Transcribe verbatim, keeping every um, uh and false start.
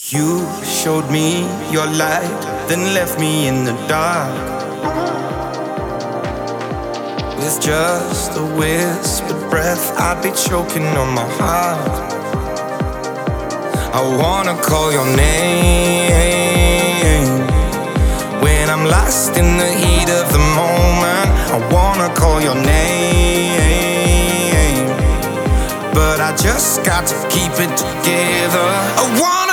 You showed me your light, then left me in the dark. With just a whispered breath, I'd be choking on my heart. I wanna call your name when I'm lost in the heat of the moment. I wanna call your name, but I just got to keep it together. I wanna